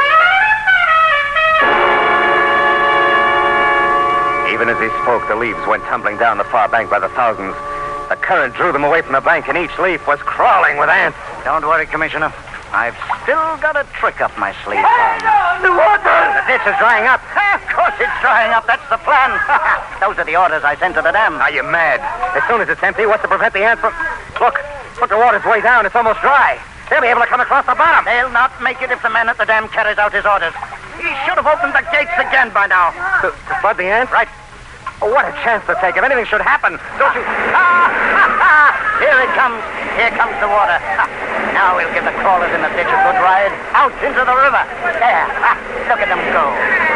Even as he spoke, the leaves went tumbling down the far bank by the thousands. The current drew them away from the bank, and each leaf was crawling with ants. Don't worry, Commissioner. I've still got a trick up my sleeve. The water! The ditch is drying up. Of course it's drying up. That's the plan. Those are the orders I sent to the dam. Are you mad? As soon as it's empty, what's to prevent the ants from... Look, the water's way down. It's almost dry. They'll be able to come across the bottom. They'll not make it if the man at the dam carries out his orders. He should have opened the gates again by now. To flood the ants? Right. Oh, what a chance to take. If anything should happen, don't you... Here it comes. Here comes the water. Now we'll give the crawlers in the ditch a good ride out into the river. There. Look at them go.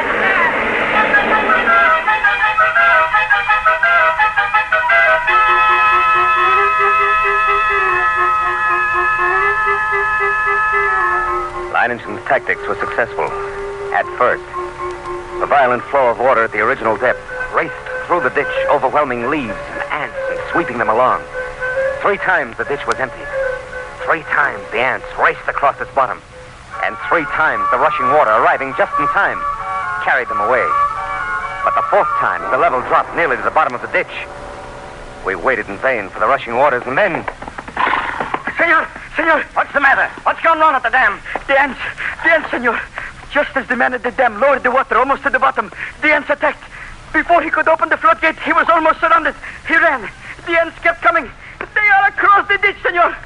Leiningen's tactics were successful. At first. The violent flow of water at the original depth raced through the ditch, overwhelming leaves and ants and sweeping them along. 3 times the ditch was emptied. 3 times the ants raced across its bottom. And 3 times the rushing water, arriving just in time, carried them away. But the 4th time, the level dropped nearly to the bottom of the ditch. We waited in vain for the rushing waters, and then... Senor, what's the matter? What's going on at the dam? The ants, senor. Just as the man at the dam lowered the water almost to the bottom, the ants attacked. Before he could open the floodgate, he was almost surrounded. He ran. The ants kept coming. They are across the ditch, senor.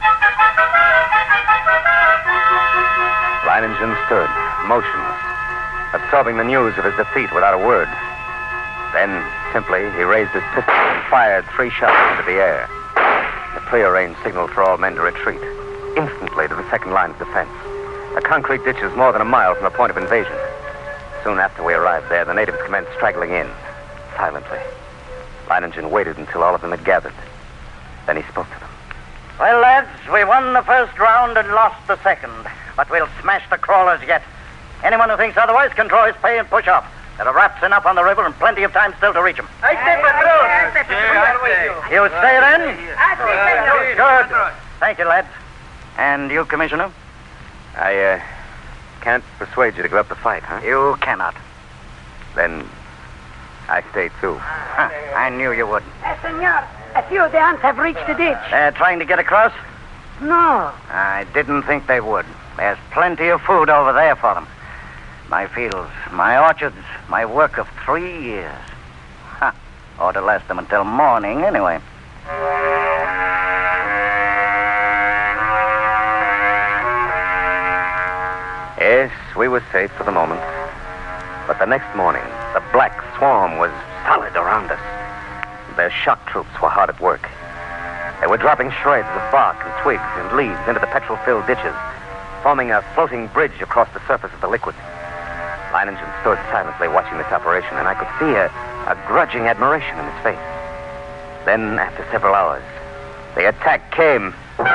Leiningen stood, motionless, absorbing the news of his defeat without a word. Then, simply, he raised his pistol and fired 3 shots into the air. The prearranged signal for all men to retreat, instantly to the second line of defense. The concrete ditch is more than a mile from the point of invasion. Soon after we arrived there, the natives commenced straggling in, silently. Leiningen waited until all of them had gathered. Then he spoke to them. Well, lads, we won the first round and lost the second. But we'll smash the crawlers yet. Anyone who thinks otherwise can draw his pay and push off. There are rafts enough on the river and plenty of time still to reach them. I say, Patron. You stay then? Good. Thank you, lads. And you, Commissioner? I can't persuade you to give up the fight, huh? You cannot. Then I stay too. Huh, I knew you would. Senor, a few of the ants have reached the ditch. They're trying to get across? No. I didn't think they would. There's plenty of food over there for them. My fields, my orchards, my work of 3 years. Ha! Ought to last them until morning, anyway. Yes, we were safe for the moment. But the next morning, the black swarm was solid around us. Their shock troops were hard at work. They were dropping shreds of bark and twigs and leaves into the petrol-filled ditches, forming a floating bridge across the surface of the liquid. Leiningen stood silently watching this operation, and I could see a grudging admiration in his face. Then, after several hours, the attack came.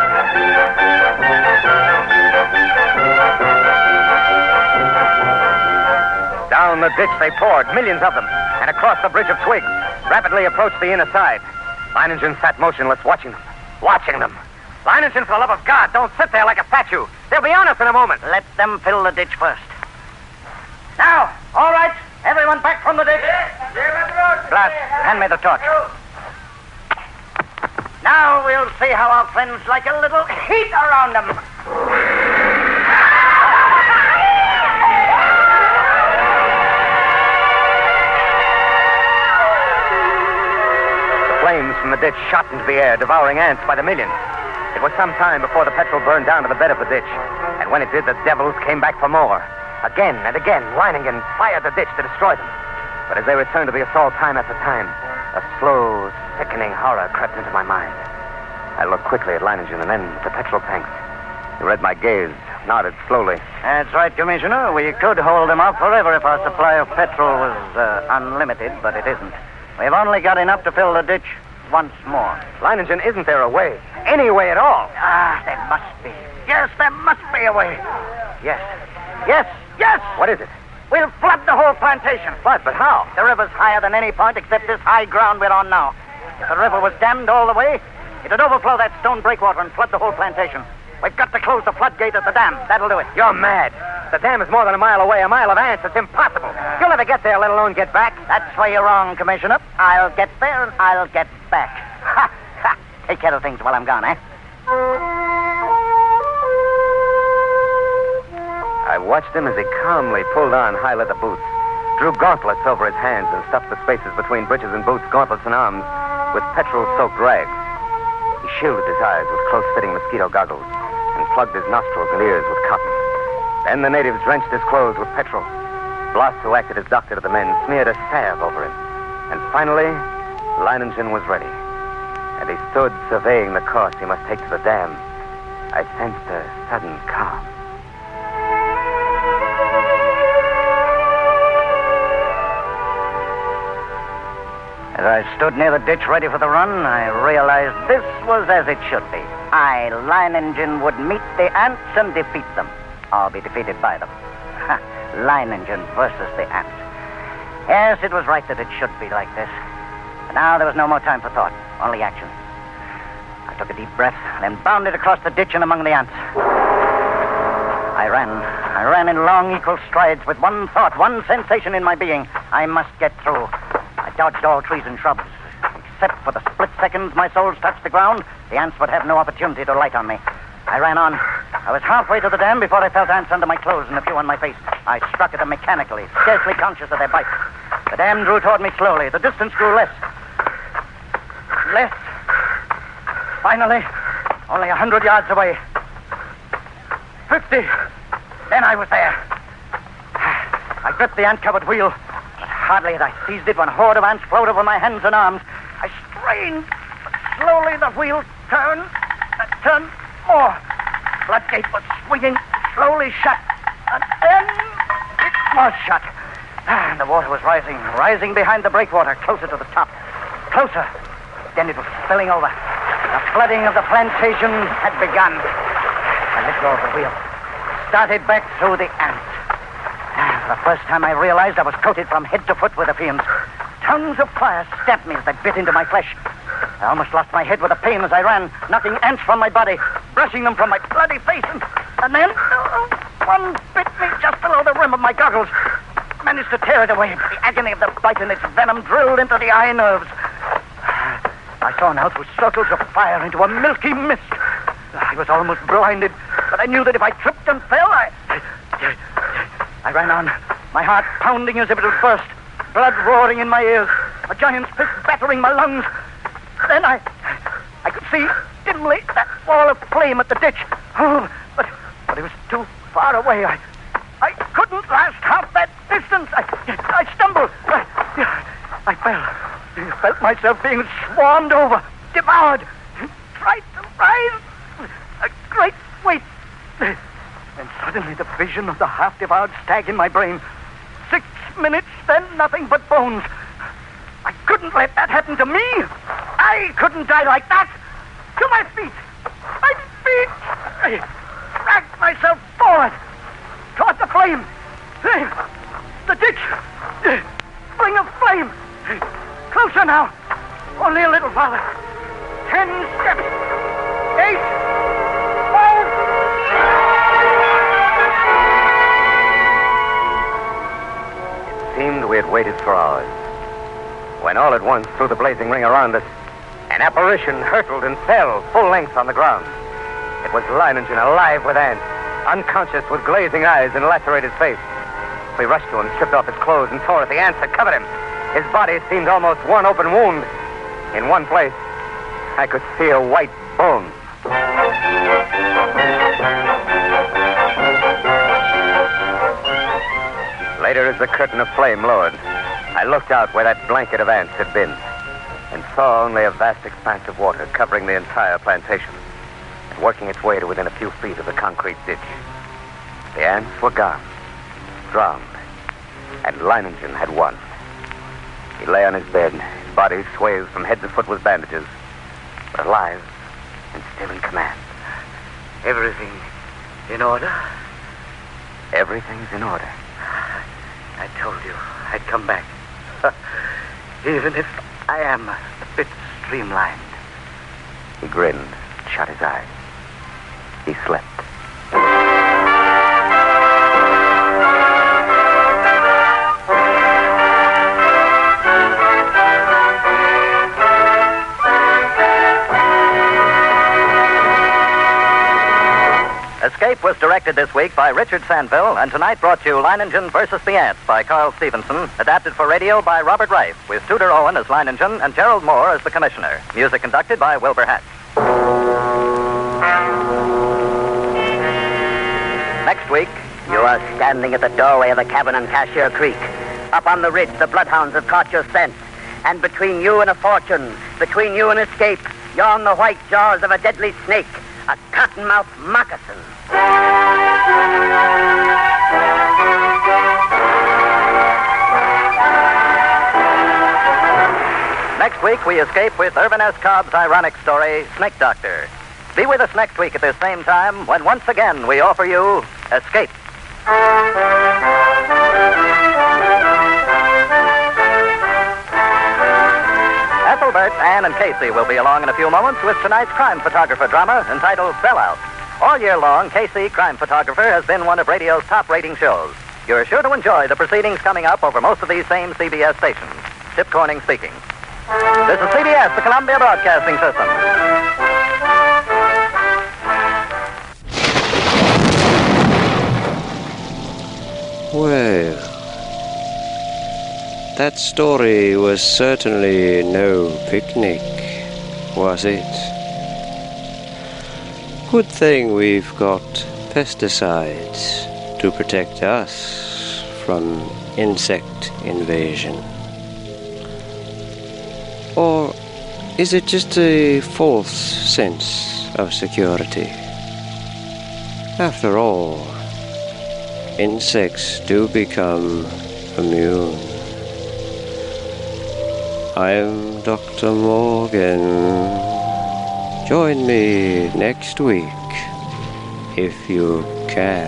Down the ditch they poured, millions of them, and across the bridge of twigs, rapidly approached the inner side. Leiningen sat motionless, watching them. Leiningen, for the love of God, don't sit there like a statue. They'll be on us in a moment. Let them fill the ditch first. Now, all right, everyone back from the ditch. Blas, hand me the torch. Now we'll see how our friends like a little heat around them. The flames from the ditch shot into the air, devouring ants by the millions. It was some time before the petrol burned down to the bed of the ditch. And when it did, the devils came back for more. Again and again, Leiningen fired the ditch to destroy them. But as they returned to the assault time after time, a slow, sickening horror crept into my mind. I looked quickly at Leiningen and then at the petrol tanks. He read my gaze, nodded slowly. That's right, Commissioner. We could hold them off forever if our supply of petrol was unlimited, but it isn't. We've only got enough to fill the ditch once more. Leiningen, isn't there a way? Any way at all? Ah, there must be. Yes, there must be a way. Yes. What is it? We'll flood the whole plantation. Flood? But how? The river's higher than any point except this high ground we're on now. If the river was dammed all the way, it'd overflow that stone breakwater and flood the whole plantation. We've got to close the floodgate at the dam. That'll do it. You're mad. The dam is more than a mile away. A mile of ants. It's impossible. You'll never get there, let alone get back. That's where you're wrong, Commissioner. I'll get there and I'll get back. Ha! Ha! Take care of things while I'm gone, eh? I watched him as he calmly pulled on high leather boots, drew gauntlets over his hands, and stuffed the spaces between breeches and boots, gauntlets and arms, with petrol-soaked rags. He shielded his eyes with close-fitting mosquito goggles and plugged his nostrils and ears with cotton. Then the natives drenched his clothes with petrol. Blas, who acted as doctor to the men, smeared a salve over him. And finally, Leiningen was ready. And he stood surveying the course he must take to the dam. I sensed a sudden calm. As I stood near the ditch ready for the run, I realized this was as it should be. I, Leiningen, would meet the ants and defeat them. Or be defeated by them. Ha! Leiningen versus the ants. Yes, it was right that it should be like this. But now there was no more time for thought, only action. I took a deep breath, then bounded across the ditch and among the ants. I ran in long, equal strides with one thought, one sensation in my being. I must get through. I dodged all trees and shrubs. Except for the split seconds my soles touched the ground, the ants would have no opportunity to light on me. I ran on. I was halfway to the dam before I felt ants under my clothes and a few on my face. I struck at them mechanically, scarcely conscious of their bite. The dam drew toward me slowly. The distance grew less. Finally, only 100 yards away. 50. Then I was there. I gripped the ant-covered wheel, but hardly had I seized it when a horde of ants flowed over my hands and arms. I strained, but slowly the wheel turned more. Floodgate was swinging slowly shut. And then it was shut. And the water was rising behind the breakwater, closer to the top. Closer. Then it was spilling over. The flooding of the plantation had begun. I let go of the wheel. Started back through the ants. For the first time I realized I was coated from head to foot with the fumes. Tongues of fire stabbed me as they bit into my flesh. I almost lost my head with the pain as I ran, knocking ants from my body, brushing them from my bloody face, and then one bit me just below the rim of my goggles. Managed to tear it away, but the agony of the bite and its venom drilled into the eye nerves. I saw now through circles of fire into a milky mist. I was almost blinded, but I knew that if I tripped and fell, I ran on, my heart pounding as if it would burst, blood roaring in my ears, a giant's fist battering my lungs. Then I could see dimly that wall of flame at the ditch. Oh, but it was too far away. I couldn't last half that distance. I stumbled. I fell. Felt myself being swarmed over, devoured. Tried to rise. A great weight. And suddenly the vision of the half-devoured stag in my brain. 6 minutes, then nothing but bones. I couldn't let that happen to me. I couldn't die like that. To my feet. My feet. I dragged myself forward. Toward the flame. The ditch. Ring of flame. Closer now. Only a little farther. 10 steps. 8. 5. It seemed we had waited for hours, when all at once, through the blazing ring around us, an apparition hurtled and fell full length on the ground. It was Leiningen, alive with ants, unconscious with glazing eyes and lacerated face. We rushed to him, stripped off his clothes, and tore at the ants that covered him. His body seemed almost one open wound. In one place, I could see a white bone. Later, as the curtain of flame lowered, I looked out where that blanket of ants had been and saw only a vast expanse of water covering the entire plantation and working its way to within a few feet of the concrete ditch. The ants were gone, drowned, and Leiningen had won. He lay on his bed, his body swathed from head to foot with bandages, but alive and still in command. Everything in order? Everything's in order. I told you I'd come back. Even if I am a bit streamlined. He grinned, shut his eyes. He slept. Escape was directed this week by Richard Sandville, and tonight brought you Leiningen versus the Ants by Carl Stevenson, adapted for radio by Robert Reif, with Tudor Owen as Leiningen and Gerald Moore as the Commissioner. Music conducted by Wilbur Hatch. Next week, you are standing at the doorway of the cabin on Cashier Creek. Up on the ridge, the bloodhounds have caught your scent. And between you and a fortune, between you and escape, yawn the white jaws of a deadly snake, a cottonmouth moccasin. Next week, we escape with Irvin S. Cobb's ironic story, Snake Doctor. Be with us next week at this same time when once again we offer you Escape. Ethelbert, Anne, and Casey will be along in a few moments with tonight's crime photographer drama entitled Sellout. All year long, Casey, Crime Photographer, has been one of radio's top-rating shows. You're sure to enjoy the proceedings coming up over most of these same CBS stations. Chip Corning speaking. This is CBS, the Columbia Broadcasting System. Well, that story was certainly no picnic, was it? Good thing we've got pesticides to protect us from insect invasion. Or is it just a false sense of security? After all, insects do become immune. I'm Dr. Morgan. Join me next week, if you can.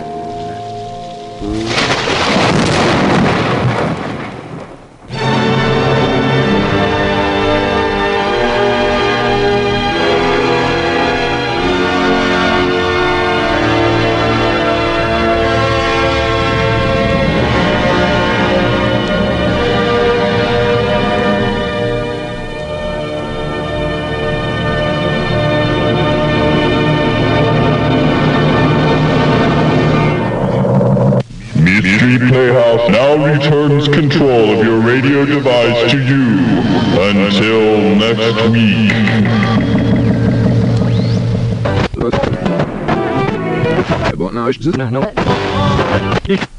Mystery Playhouse now returns control of your radio device to you. Until next week. But now it's just no.